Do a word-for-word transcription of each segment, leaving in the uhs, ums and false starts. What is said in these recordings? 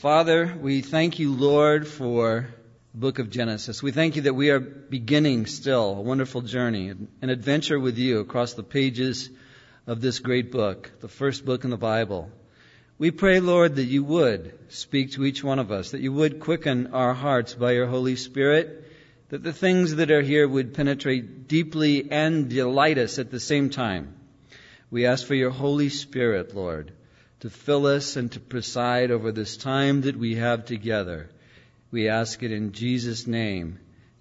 Father, we thank you, Lord, for the book of Genesis. We thank you that we are beginning still a wonderful journey, an adventure with you across the pages of this great book, the first book in the Bible. We pray, Lord, that you would speak to each one of us, that you would quicken our hearts by your Holy Spirit, that the things that are here would penetrate deeply and delight us at the same time. We ask for your Holy Spirit, Lord, to fill us and to preside over this time that we have together. We ask it in Jesus' name.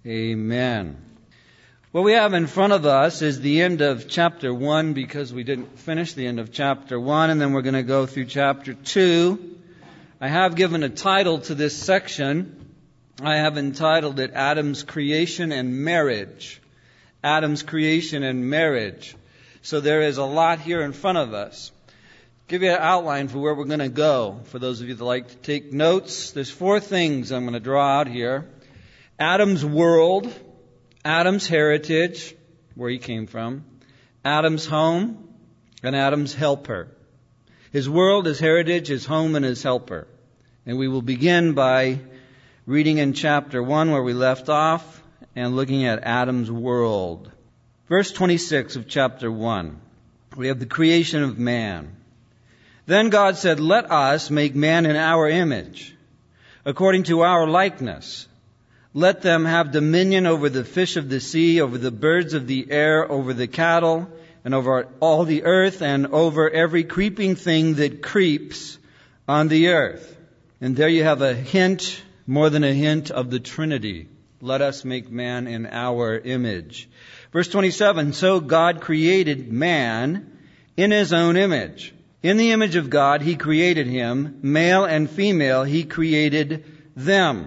Amen. What we have in front of us is the end of chapter one, because we didn't finish the end of chapter one, and then we're going to go through chapter two. I have given a title to this section. I have entitled it Adam's Creation and Marriage. Adam's Creation and Marriage. So there is a lot here in front of us. Give you an outline for where we're going to go. For those of you that like to take notes, there's four things I'm going to draw out here. Adam's world, Adam's heritage, where he came from, Adam's home, and Adam's helper. His world, his heritage, his home, and his helper. And we will begin by reading in chapter one where we left off and looking at Adam's world. Verse twenty-six of chapter one. We have the creation of man. Then God said, "Let us make man in our image, according to our likeness. Let them have dominion over the fish of the sea, over the birds of the air, over the cattle, and over all the earth, and over every creeping thing that creeps on the earth." And there you have a hint, more than a hint, of the Trinity. Let us make man in our image. Verse twenty-seven, so God created man in his own image. In the image of God, he created him. Male and female, he created them.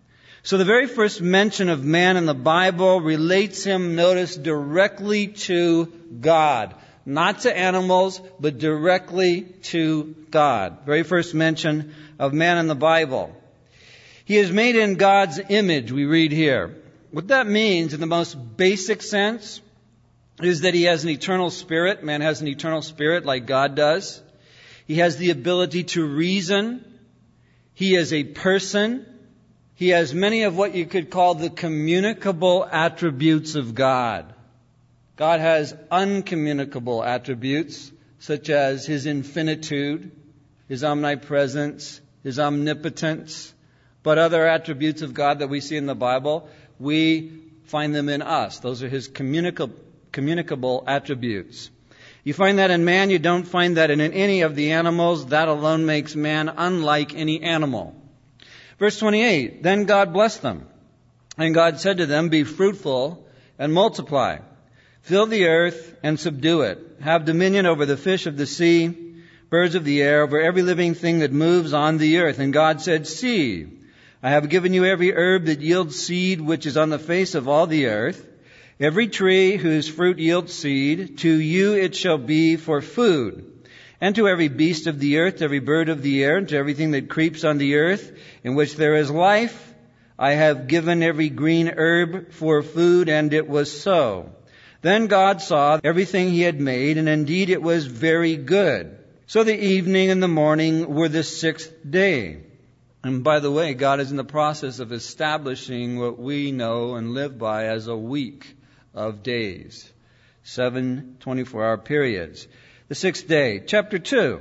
So the very first mention of man in the Bible relates him, notice, directly to God. Not to animals, but directly to God. Very first mention of man in the Bible. He is made in God's image, we read here. What that means in the most basic sense is that he has an eternal spirit. Man has an eternal spirit like God does. He has the ability to reason. He is a person. He has many of what you could call the communicable attributes of God. God has uncommunicable attributes, such as his infinitude, his omnipresence, his omnipotence. But other attributes of God that we see in the Bible, we find them in us. Those are his communicable, communicable attributes. You find that in man, you don't find that in any of the animals. That alone makes man unlike any animal. Verse twenty-eight, then God blessed them. And God said to them, be fruitful and multiply. Fill the earth and subdue it. Have dominion over the fish of the sea, birds of the air, over every living thing that moves on the earth. And God said, see, I have given you every herb that yields seed, which is on the face of all the earth. Every tree whose fruit yields seed, to you it shall be for food. And to every beast of the earth, to every bird of the air, and to everything that creeps on the earth, in which there is life, I have given every green herb for food, and it was so. Then God saw everything he had made, and indeed it was very good. So the evening and the morning were the sixth day. And by the way, God is in the process of establishing what we know and live by as a week of days. Seven twenty-four hour periods. The sixth day. Chapter two.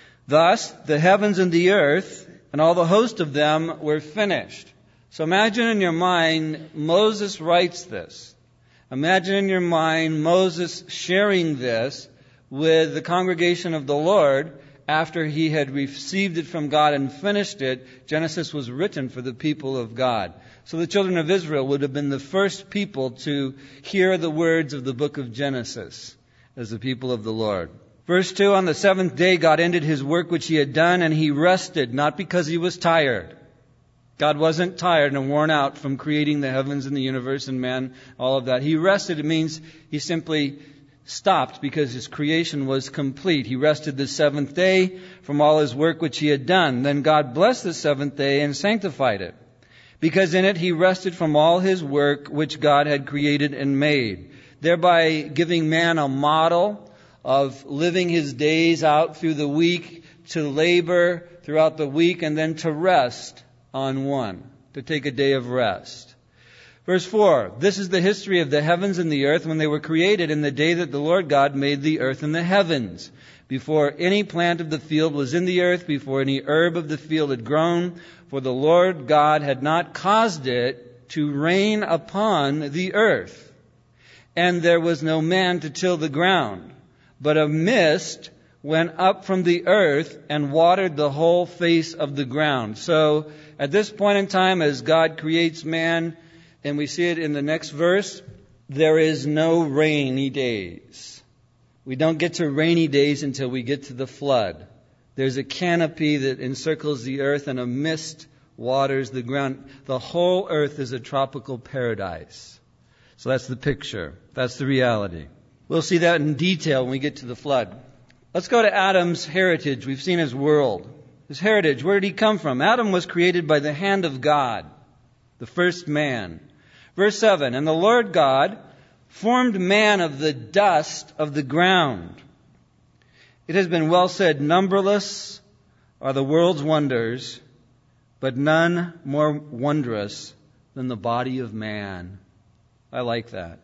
Thus the heavens and the earth and all the host of them were finished. So imagine in your mind, Moses writes this. Imagine in your mind Moses sharing this with the congregation of the Lord after he had received it from God and finished it. Genesis was written for the people of God. So the children of Israel would have been the first people to hear the words of the book of Genesis as the people of the Lord. Verse two, on the seventh day God ended his work which he had done, and he rested, not because he was tired. God wasn't tired and worn out from creating the heavens and the universe and man, all of that. He rested. It means he simply stopped because his creation was complete. He rested the seventh day from all his work which he had done. Then God blessed the seventh day and sanctified it, because in it he rested from all his work which God had created and made, thereby giving man a model of living his days out through the week to labor, throughout the week and then to rest on one, to take a day of rest. Verse four, this is the history of the heavens and the earth when they were created in the day that the Lord God made the earth and the heavens. Before any plant of the field was in the earth, before any herb of the field had grown, for the Lord God had not caused it to rain upon the earth. And there was no man to till the ground, but a mist went up from the earth and watered the whole face of the ground. So at this point in time, as God creates man, and we see it in the next verse, there is no rainy days. We don't get to rainy days until we get to the flood. There's a canopy that encircles the earth and a mist waters the ground. The whole earth is a tropical paradise. So that's the picture. That's the reality. We'll see that in detail when we get to the flood. Let's go to Adam's heritage. We've seen his world. His heritage, where did he come from? Adam was created by the hand of God, the first man. Verse seven, and the Lord God formed man of the dust of the ground. It has been well said, numberless are the world's wonders, but none more wondrous than the body of man. I like that.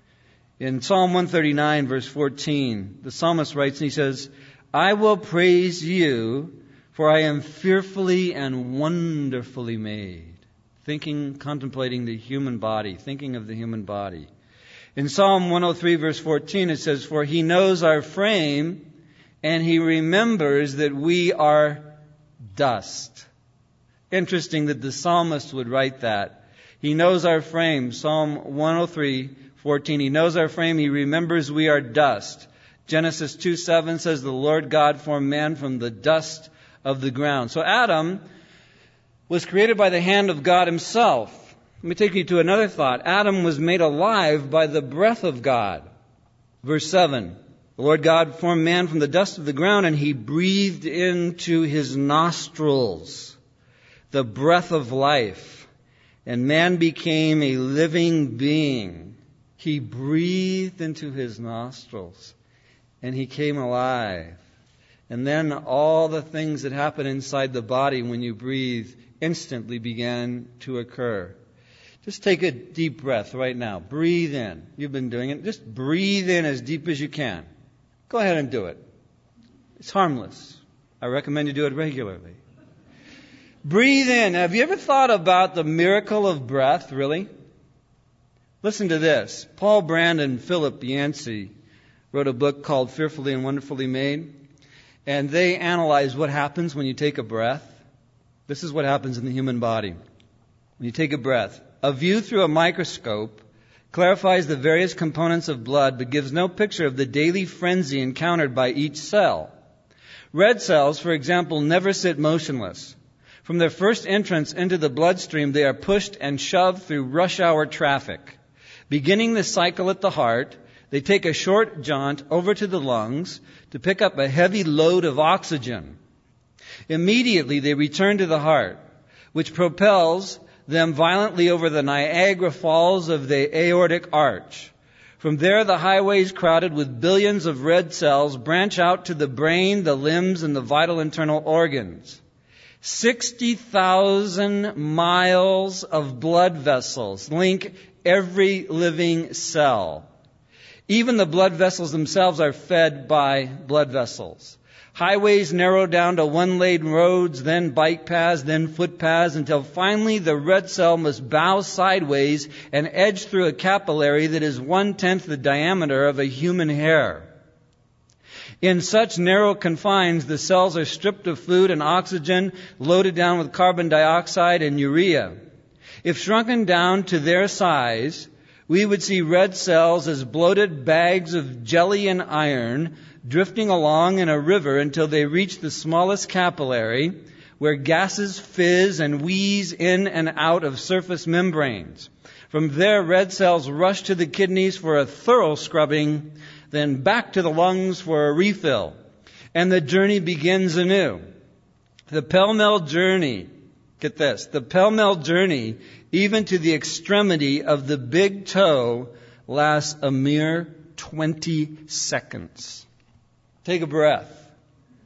In Psalm one thirty-nine, verse fourteen, the psalmist writes and he says, I will praise you, for I am fearfully and wonderfully made. Thinking, contemplating the human body, thinking of the human body. In Psalm one oh three, verse fourteen, it says, for he knows our frame, and he remembers that we are dust. Interesting that the psalmist would write that. He knows our frame. Psalm one oh three, fourteen. He knows our frame. He remembers we are dust. Genesis two seven says the Lord God formed man from the dust of the ground. So Adam was created by the hand of God himself. Let me take you to another thought. Adam was made alive by the breath of God. Verse seven. The Lord God formed man from the dust of the ground, and he breathed into his nostrils the breath of life, and man became a living being. He breathed into his nostrils, and he came alive. And then all the things that happen inside the body when you breathe instantly began to occur. Just take a deep breath right now. Breathe in. You've been doing it. Just breathe in as deep as you can. Go ahead and do it. It's harmless. I recommend you do it regularly. Breathe in. Have you ever thought about the miracle of breath, really? Listen to this. Paul Brand and Philip Yancey wrote a book called Fearfully and Wonderfully Made. And they analyze what happens when you take a breath. This is what happens in the human body. When you take a breath, a view through a microscope clarifies the various components of blood, but gives no picture of the daily frenzy encountered by each cell. Red cells, for example, never sit motionless. From their first entrance into the bloodstream, they are pushed and shoved through rush hour traffic. Beginning the cycle at the heart, they take a short jaunt over to the lungs to pick up a heavy load of oxygen. Immediately, they return to the heart, which propels them violently over the Niagara Falls of the aortic arch. From there, the highways crowded with billions of red cells branch out to the brain, the limbs, and the vital internal organs. sixty thousand miles of blood vessels link every living cell. Even the blood vessels themselves are fed by blood vessels. Highways narrow down to one-lane roads, then bike paths, then footpaths, until finally the red cell must bow sideways and edge through a capillary that is one-tenth the diameter of a human hair. In such narrow confines, the cells are stripped of food and oxygen, loaded down with carbon dioxide and urea. If shrunken down to their size, we would see red cells as bloated bags of jelly and iron drifting along in a river until they reach the smallest capillary, where gases fizz and wheeze in and out of surface membranes. From there, red cells rush to the kidneys for a thorough scrubbing, then back to the lungs for a refill. And the journey begins anew. The pell-mell journey, get this, the pell-mell journey, even to the extremity of the big toe, lasts a mere twenty seconds. Take a breath.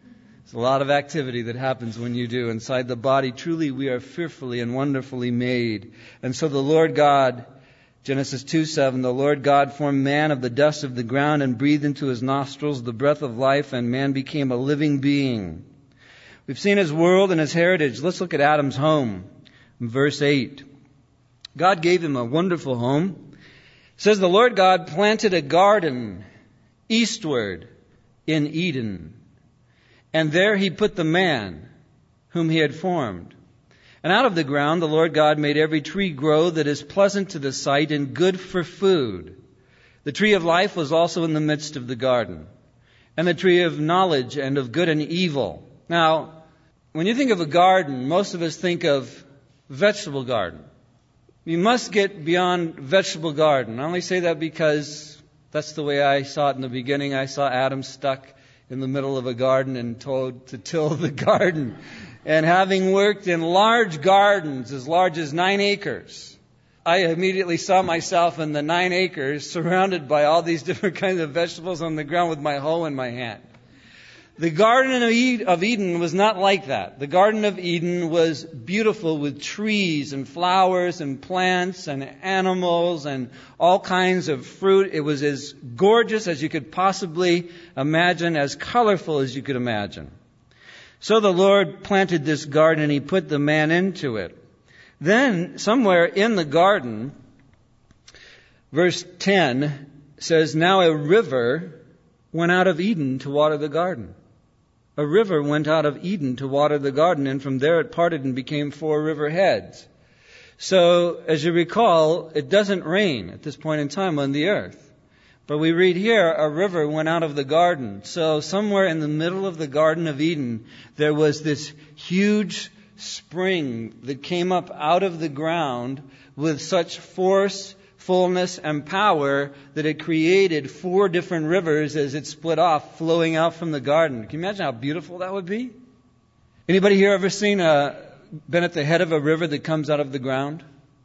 There's a lot of activity that happens when you do inside the body. Truly, we are fearfully and wonderfully made. And so the Lord God, Genesis two seven, the Lord God formed man of the dust of the ground and breathed into his nostrils the breath of life, and man became a living being. We've seen his world and his heritage. Let's look at Adam's home. In verse eight. God gave him a wonderful home. It says the Lord God planted a garden eastward in Eden. And there he put the man whom he had formed. And out of the ground the Lord God made every tree grow that is pleasant to the sight and good for food. The tree of life was also in the midst of the garden, and the tree of knowledge and of good and evil. Now, when you think of a garden, most of us think of vegetable garden. You must get beyond vegetable garden. I only say that because that's the way I saw it in the beginning. I saw Adam stuck in the middle of a garden and told to till the garden. And having worked in large gardens as large as nine acres, I immediately saw myself in the nine acres surrounded by all these different kinds of vegetables on the ground with my hoe in my hand. The Garden of Eden was not like that. The Garden of Eden was beautiful with trees and flowers and plants and animals and all kinds of fruit. It was as gorgeous as you could possibly imagine, as colorful as you could imagine. So the Lord planted this garden and he put the man into it. Then, somewhere in the garden, verse ten says, now a river went out of Eden to water the garden. A river went out of Eden to water the garden, and from there it parted and became four river heads. So, as you recall, it doesn't rain at this point in time on the earth. But we read here, a river went out of the garden. So, somewhere in the middle of the Garden of Eden, there was this huge spring that came up out of the ground with such force, fullness, and power that it created four different rivers as it split off, flowing out from the garden. Can you imagine how beautiful that would be? Anybody here ever seen a, been at the head of a river that comes out of the ground?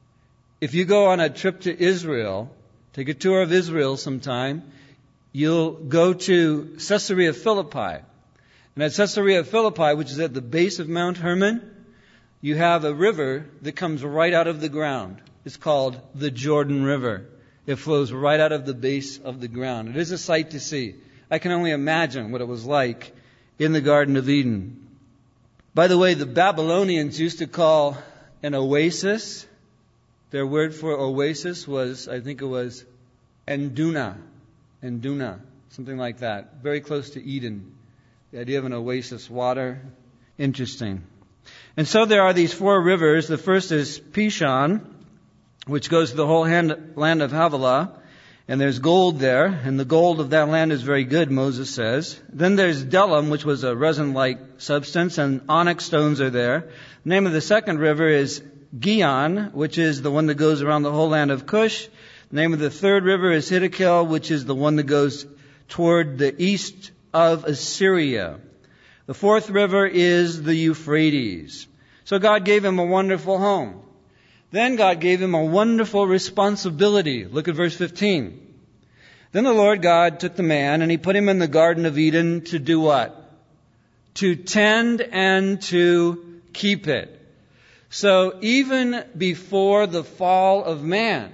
If you go on a trip to Israel, take a tour of Israel sometime, you'll go to Caesarea Philippi. And at Caesarea Philippi, which is at the base of Mount Hermon, you have a river that comes right out of the ground. It's called the Jordan River. It flows right out of the base of the ground. It is a sight to see. I can only imagine what it was like in the Garden of Eden. By the way, the Babylonians used to call an oasis, their word for oasis was, I think it was Enduna. Enduna, something like that. Very close to Eden. The idea of an oasis, water. Interesting. And so there are these four rivers. The first is Pishon, which goes to the whole hand, land of Havilah, and there's gold there, and the gold of that land is very good, Moses says. Then there's Delam, which was a resin-like substance, and onyx stones are there. The name of the second river is Gihon, which is the one that goes around the whole land of Cush. The name of the third river is Hiddekel, which is the one that goes toward the east of Assyria. The fourth river is the Euphrates. So God gave him a wonderful home. Then God gave him a wonderful responsibility. Look at verse fifteen. Then the Lord God took the man and he put him in the Garden of Eden to do what? To tend and to keep it. So even before the fall of man,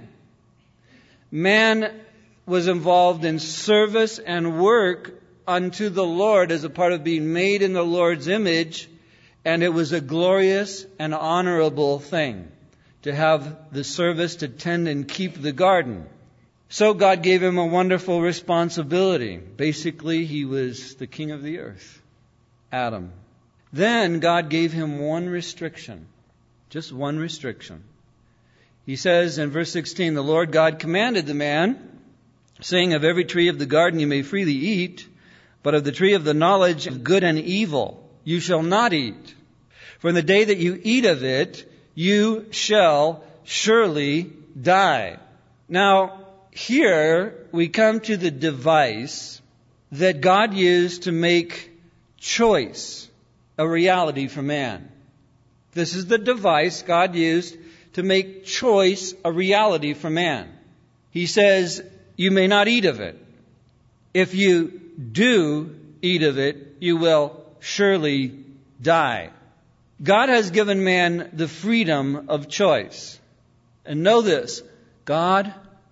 man was involved in service and work unto the Lord as a part of being made in the Lord's image, and it was a glorious and honorable thing to have the service to tend and keep the garden. So God gave him a wonderful responsibility. Basically, he was the king of the earth, Adam. Then God gave him one restriction, just one restriction. He says in verse sixteen, the Lord God commanded the man, saying, of every tree of the garden you may freely eat, but of the tree of the knowledge of good and evil you shall not eat. For in the day that you eat of it, you shall surely die. Now, here we come to the device that God used to make choice a reality for man. This is the device God used to make choice a reality for man. He says, you may not eat of it. If you do eat of it, you will surely die. God has given man the freedom of choice. And know this, God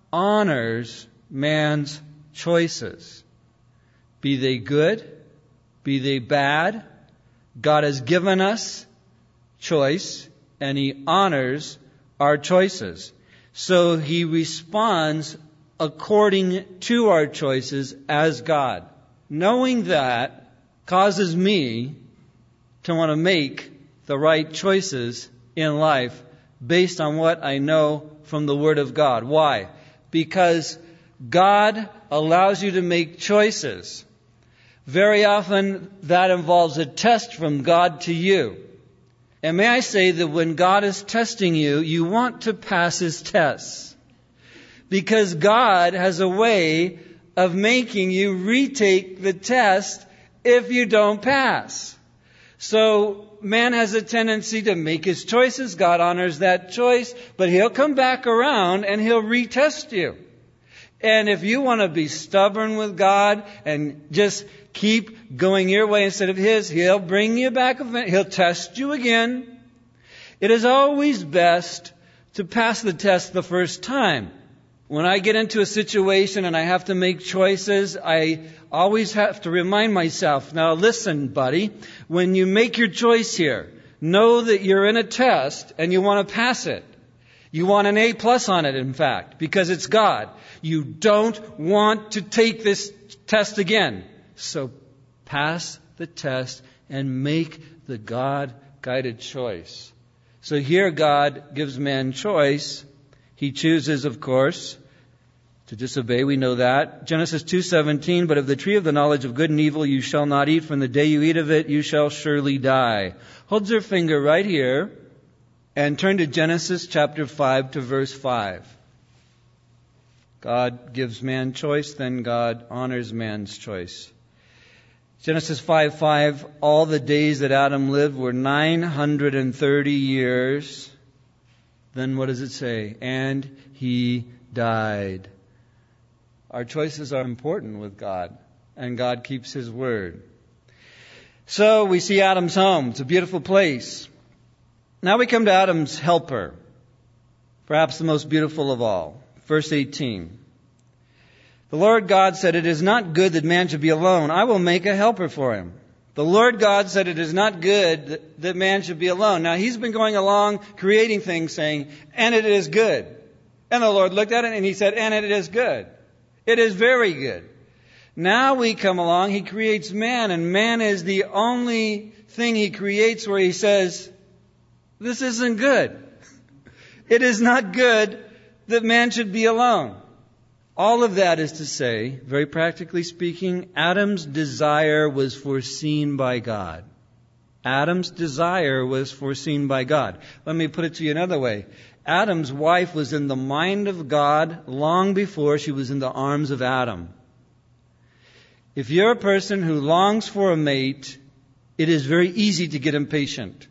honors man's choices. Be they good, be they bad, God has given us choice, and He honors our choices. So He responds according to our choices as God. Knowing that causes me to want to make the right choices in life based on what I know from the Word of God. Why? Because God allows you to make choices. Very often that involves a test from God to you. And may I say that when God is testing you, you want to pass His tests. Because God has a way of making you retake the test if you don't pass. So man has a tendency to make his choices. God honors that choice, but He'll come back around and He'll retest you. And if you want to be stubborn with God and just keep going your way instead of His, He'll bring you back. He'll test you again. It is always best to pass the test the first time. When I get into a situation and I have to make choices, I always have to remind myself, now listen, buddy, when you make your choice here, know that you're in a test and you want to pass it. You want an A plus on it, in fact, because it's God. You don't want to take this test again. So pass the test and make the God-guided choice. So here God gives man choice. He chooses, of course, to disobey. We know that. Genesis two seventeen, but of the tree of the knowledge of good and evil you shall not eat. From the day you eat of it, you shall surely die. Hold your finger right here and turn to Genesis chapter five to verse five. God gives man choice, then God honors man's choice. Genesis five five, all the days that Adam lived were nine hundred thirty years. Then what does it say? And he died. Our choices are important with God, and God keeps His word. So we see Adam's home. It's a beautiful place. Now we come to Adam's helper, perhaps the most beautiful of all. Verse eighteen. The Lord God said, it is not good that man should be alone. I will make a helper for him. The Lord God said it is not good that man should be alone. Now He's been going along creating things saying, and it is good. And the Lord looked at it and He said, and it is good. It is very good. Now we come along, He creates man, and man is the only thing He creates where He says, this isn't good. It is not good that man should be alone. All of that is to say, very practically speaking, Adam's desire was foreseen by God. Adam's desire was foreseen by God. Let me put it to you another way. Adam's wife was in the mind of God long before she was in the arms of Adam. If you're a person who longs for a mate, it is very easy to get impatient.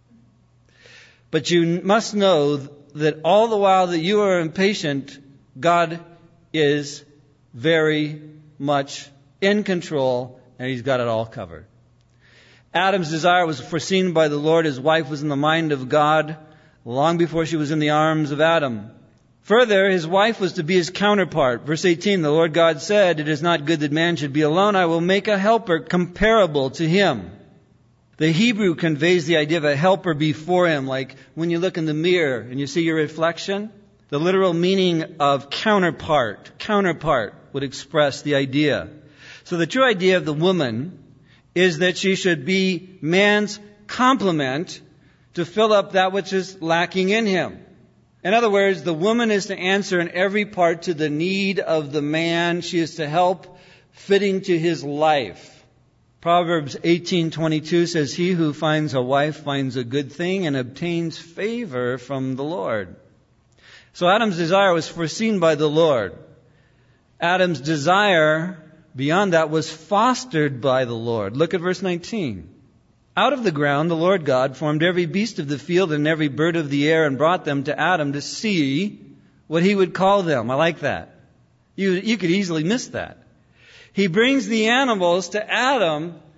But you must know that all the while that you are impatient, God is very much in control, and He's got it all covered. Adam's desire was foreseen by the Lord. His wife was in the mind of God long before she was in the arms of Adam. Further, his wife was to be his counterpart. Verse eighteen, the Lord God said, it is not good that man should be alone. I will make a helper comparable to him. The Hebrew conveys the idea of a helper before him, like when you look in the mirror and you see your reflection. The literal meaning of counterpart, counterpart would express the idea. So the true idea of the woman is that she should be man's complement to fill up that which is lacking in him. In other words, the woman is to answer in every part to the need of the man. She is to help fitting to his life. Proverbs eighteen twenty-two says, he who finds a wife finds a good thing and obtains favor from the Lord. So Adam's desire was foreseen by the Lord. Adam's desire beyond that was fostered by the Lord. Look at verse nineteen. Out of the ground the Lord God formed every beast of the field and every bird of the air and brought them to Adam to see what he would call them. I like that. You, you could easily miss that. He brings the animals to Adam.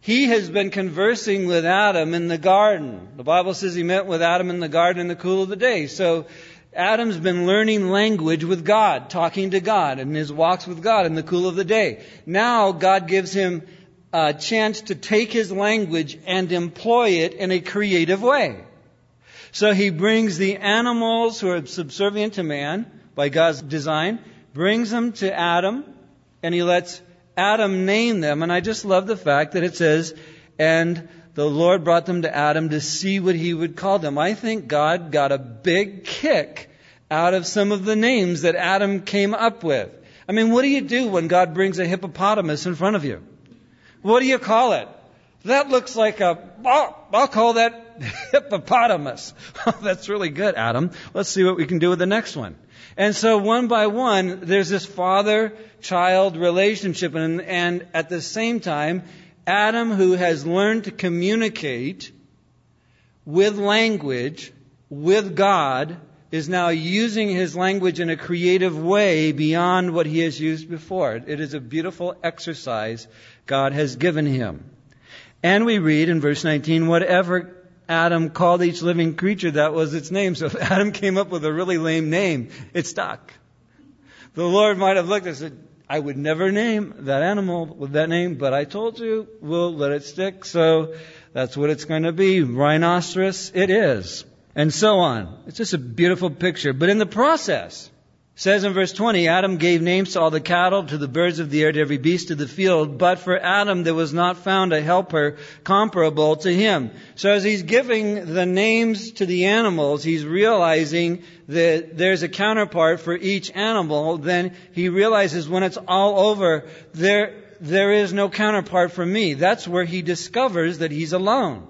He has been conversing with Adam in the garden. The Bible says he met with Adam in the garden in the cool of the day. So Adam's been learning language with God, talking to God, in his walks with God in the cool of the day. Now God gives him a chance to take his language and employ it in a creative way. So he brings the animals who are subservient to man by God's design, brings them to Adam, and he lets Adam name them. And I just love the fact that it says, and the Lord brought them to Adam to see what he would call them. I think God got a big kick out of some of the names that Adam came up with. I mean, what do you do when God brings a hippopotamus in front of you? What do you call it? That looks like a, oh, I'll call that hippopotamus. Oh, that's really good, Adam. Let's see what we can do with the next one. And so one by one, there's this father-child relationship. And, and at the same time, Adam, who has learned to communicate with language, with God, is now using his language in a creative way beyond what he has used before. It is a beautiful exercise God has given him. And we read in verse nineteen, whatever Adam called each living creature, that was its name. So if Adam came up with a really lame name, it stuck. The Lord might have looked and said, I would never name that animal with that name, but I told you, we'll let it stick. So that's what it's going to be. Rhinoceros, it is. And so on. It's just a beautiful picture. But in the process, it says in verse twenty, Adam gave names to all the cattle, to the birds of the air, to every beast of the field. But for Adam there was not found a helper comparable to him. So as he's giving the names to the animals, he's realizing that there's a counterpart for each animal. Then he realizes when it's all over, there there is no counterpart for me. That's where he discovers that he's alone.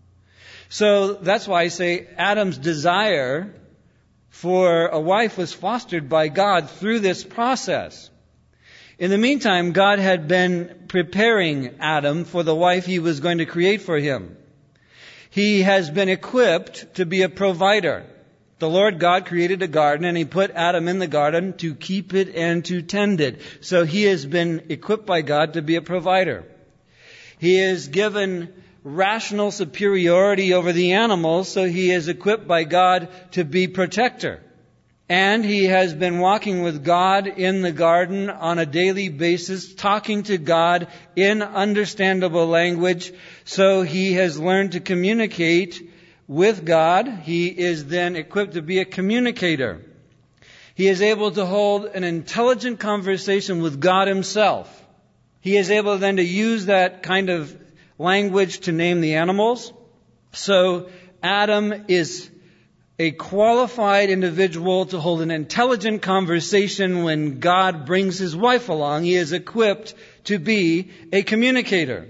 So that's why I say Adam's desire for a wife was fostered by God through this process. In the meantime, God had been preparing Adam for the wife he was going to create for him. He has been equipped to be a provider. The Lord God created a garden and he put Adam in the garden to keep it and to tend it. So he has been equipped by God to be a provider. He is given rational superiority over the animals, so he is equipped by God to be protector. And he has been walking with God in the garden on a daily basis, talking to God in understandable language, so he has learned to communicate with God. He is then equipped to be a communicator. He is able to hold an intelligent conversation with God himself. He is able then to use that kind of language to name the animals. So Adam is a qualified individual to hold an intelligent conversation when God brings his wife along. He is equipped to be a communicator.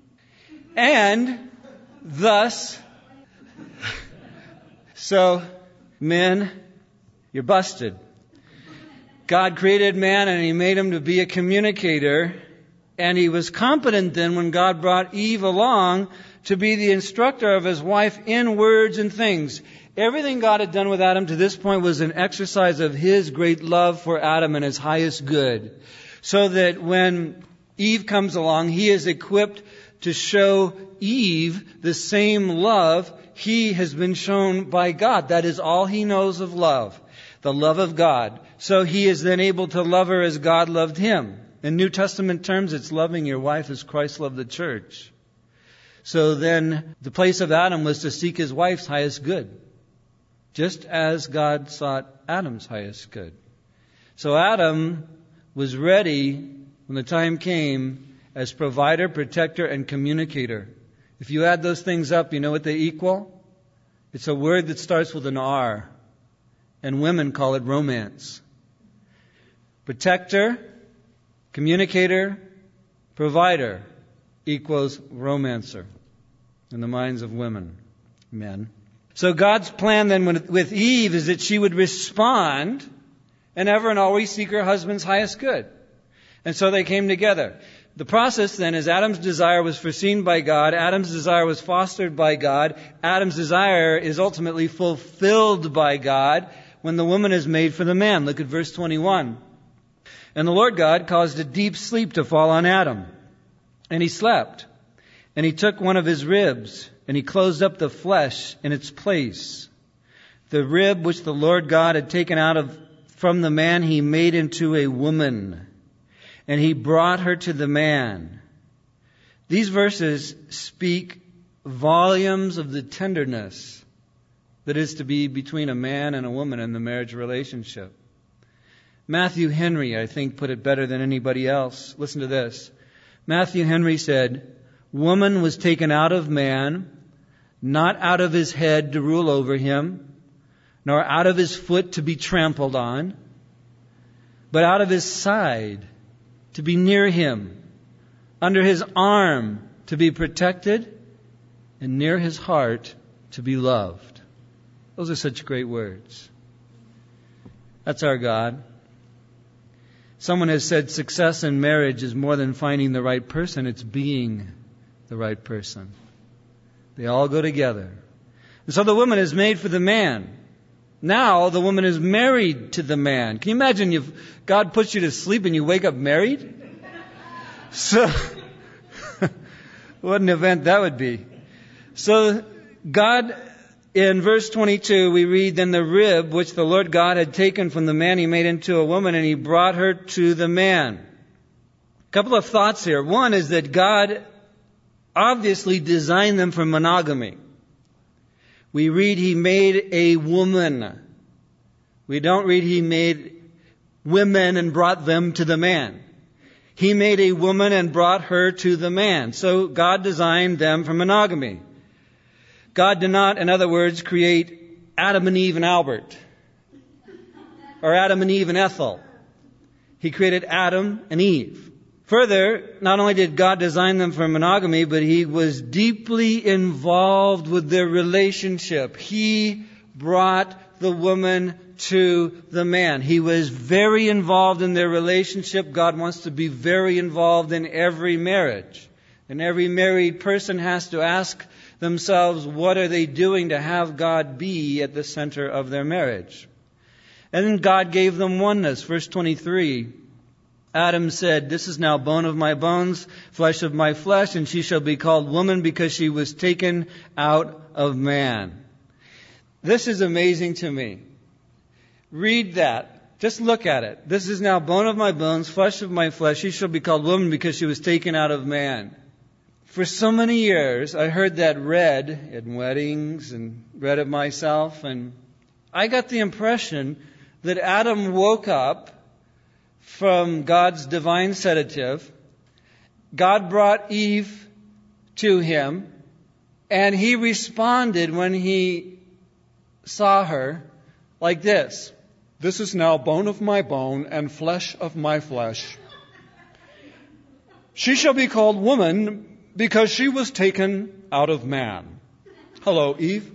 And thus, so men, you're busted. God created man and he made him to be a communicator. And he was competent then when God brought Eve along to be the instructor of his wife in words and things. Everything God had done with Adam to this point was an exercise of his great love for Adam and his highest good. So that when Eve comes along, he is equipped to show Eve the same love he has been shown by God. That is all he knows of love, the love of God. So he is then able to love her as God loved him. In New Testament terms, it's loving your wife as Christ loved the church. So then the place of Adam was to seek his wife's highest good, just as God sought Adam's highest good. So Adam was ready when the time came as provider, protector, and communicator. If you add those things up, you know what they equal? It's a word that starts with an R, and women call it romance. Protector, communicator, provider equals romancer in the minds of women, men. So God's plan then with Eve is that she would respond and ever and always seek her husband's highest good. And so they came together. The process then is Adam's desire was foreseen by God. Adam's desire was fostered by God. Adam's desire is ultimately fulfilled by God when the woman is made for the man. Look at verse twenty-one. And the Lord God caused a deep sleep to fall on Adam, and he slept. And he took one of his ribs, and he closed up the flesh in its place. The rib which the Lord God had taken out of from the man, he made into a woman, and he brought her to the man. These verses speak volumes of the tenderness that is to be between a man and a woman in the marriage relationship. Matthew Henry, I think, put it better than anybody else. Listen to this. Matthew Henry said, "Woman was taken out of man, not out of his head to rule over him, nor out of his foot to be trampled on, but out of his side to be near him, under his arm to be protected, and near his heart to be loved." Those are such great words. That's our God. Someone has said success in marriage is more than finding the right person, it's being the right person. They all go together. And so the woman is made for the man. Now the woman is married to the man. Can you imagine if God puts you to sleep and you wake up married? So, what an event that would be. So God, in verse twenty-two, we read, "Then the rib which the Lord God had taken from the man, he made into a woman, and he brought her to the man." A couple of thoughts here. One is that God obviously designed them for monogamy. We read he made a woman. We don't read he made women and brought them to the man. He made a woman and brought her to the man. So God designed them for monogamy. God did not, in other words, create Adam and Eve and Albert, or Adam and Eve and Ethel. He created Adam and Eve. Further, not only did God design them for monogamy, but He was deeply involved with their relationship. He brought the woman to the man. He was very involved in their relationship. God wants to be very involved in every marriage. And every married person has to ask themselves, what are they doing to have God be at the center of their marriage? And then God gave them oneness. Verse twenty-three, Adam said, "This is now bone of my bones, flesh of my flesh, and she shall be called woman because she was taken out of man." This is amazing to me. Read that. Just look at it. "This is now bone of my bones, flesh of my flesh. She shall be called woman because she was taken out of man." For so many years, I heard that read in weddings and read it myself, and I got the impression that Adam woke up from God's divine sedative. God brought Eve to him, and he responded when he saw her like this: "This is now bone of my bone and flesh of my flesh. She shall be called woman because she was taken out of man." Hello, Eve.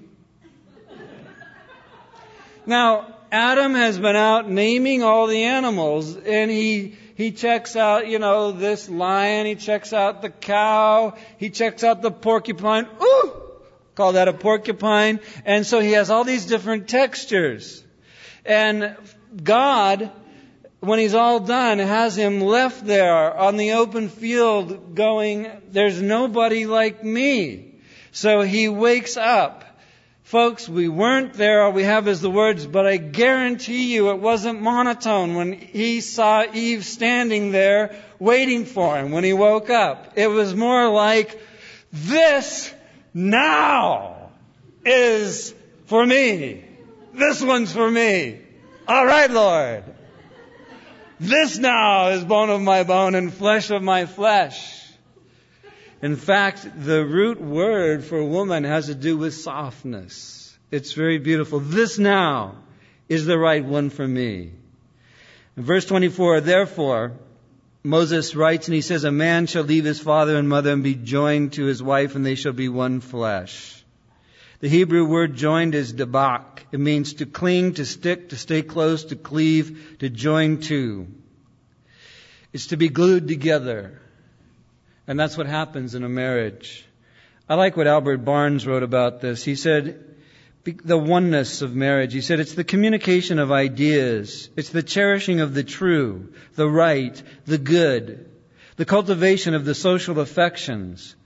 Now, Adam has been out naming all the animals, and he he checks out, you know, this lion, he checks out the cow, he checks out the porcupine. Ooh! Call that a porcupine. And so he has all these different textures. And God, when he's all done, has him left there on the open field going, "There's nobody like me." So he wakes up. Folks, we weren't there. All we have is the words, but I guarantee you it wasn't monotone when he saw Eve standing there waiting for him when he woke up. It was more like, "This now is for me. This one's for me. All right, Lord. This now is bone of my bone and flesh of my flesh." In fact, the root word for woman has to do with softness. It's very beautiful. "This now is the right one for me." In verse twenty-four, therefore, Moses writes and he says, "A man shall leave his father and mother and be joined to his wife, and they shall be one flesh." The Hebrew word joined is dabak. It means to cling, to stick, to stay close, to cleave, to join to. It's to be glued together. And that's what happens in a marriage. I like what Albert Barnes wrote about this. He said, the oneness of marriage. He said, it's the communication of ideas. It's the cherishing of the true, the right, the good, the cultivation of the social affections,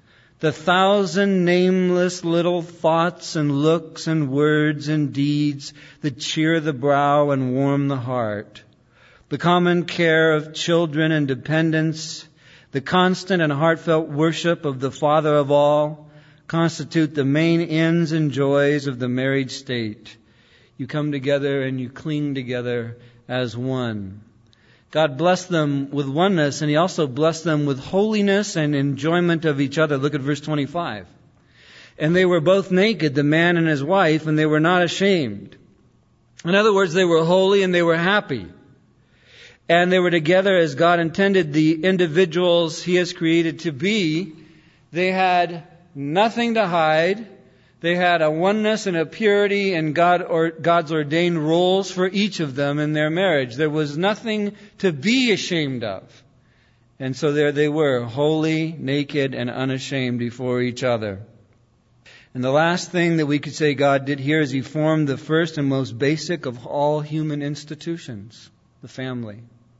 the thousand nameless little thoughts and looks and words and deeds that cheer the brow and warm the heart, the common care of children and dependents, the constant and heartfelt worship of the Father of all, constitute the main ends and joys of the married state. You come together and you cling together as one. God blessed them with oneness, and He also blessed them with holiness and enjoyment of each other. Look at verse twenty-five. And they were both naked, the man and his wife, and they were not ashamed. In other words, they were holy and they were happy. And they were together as God intended the individuals He has created to be. They had nothing to hide. They had a oneness and a purity and God or God's ordained roles for each of them in their marriage. There was nothing to be ashamed of. And so there they were, holy, naked, and unashamed before each other. And the last thing that we could say God did here is He formed the first and most basic of all human institutions, the family.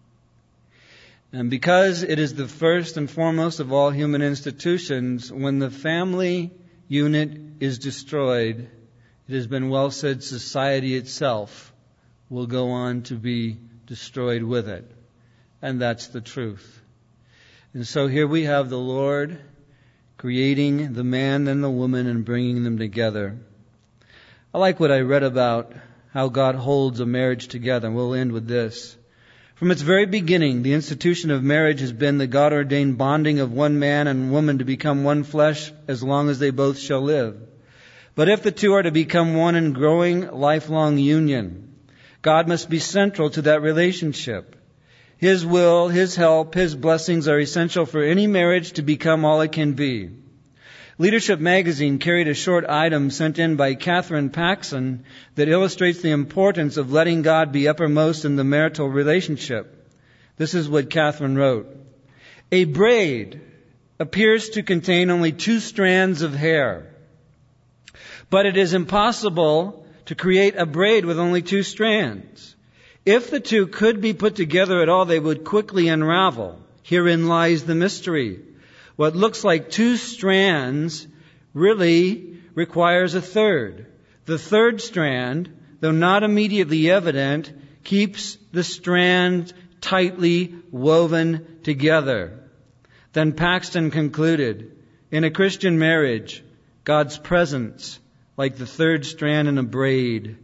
And because it is the first and foremost of all human institutions, when the family unit is destroyed, it has been well said, society itself will go on to be destroyed with it. And that's the truth. And so here we have the Lord creating the man and the woman and bringing them together. I like what I read about how God holds a marriage together. And we'll end with this. From its very beginning, the institution of marriage has been the God-ordained bonding of one man and woman to become one flesh as long as they both shall live. But if the two are to become one in growing, lifelong union, God must be central to that relationship. His will, His help, His blessings are essential for any marriage to become all it can be. Leadership Magazine carried a short item sent in by Catherine Paxson that illustrates the importance of letting God be uppermost in the marital relationship. This is what Catherine wrote. A braid appears to contain only two strands of hair. But it is impossible to create a braid with only two strands. If the two could be put together at all, they would quickly unravel. Herein lies the mystery. What looks like two strands really requires a third. The third strand, though not immediately evident, keeps the strand tightly woven together. Then Paxton concluded, in a Christian marriage, God's presence, like the third strand in a braid,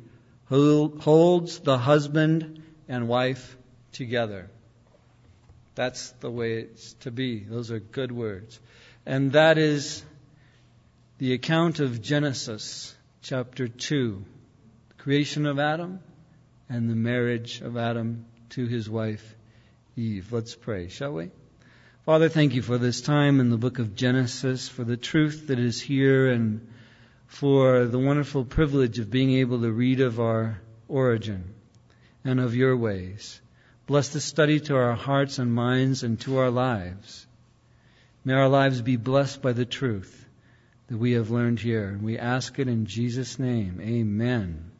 holds the husband and wife together. That's the way it's to be. Those are good words. And that is the account of Genesis chapter two. The creation of Adam and the marriage of Adam to his wife Eve. Let's pray, shall we? Father, thank you for this time in the book of Genesis, for the truth that is here, and for the wonderful privilege of being able to read of our origin and of your ways. Bless the study to our hearts and minds and to our lives. May our lives be blessed by the truth that we have learned here. And we ask it in Jesus' name. Amen.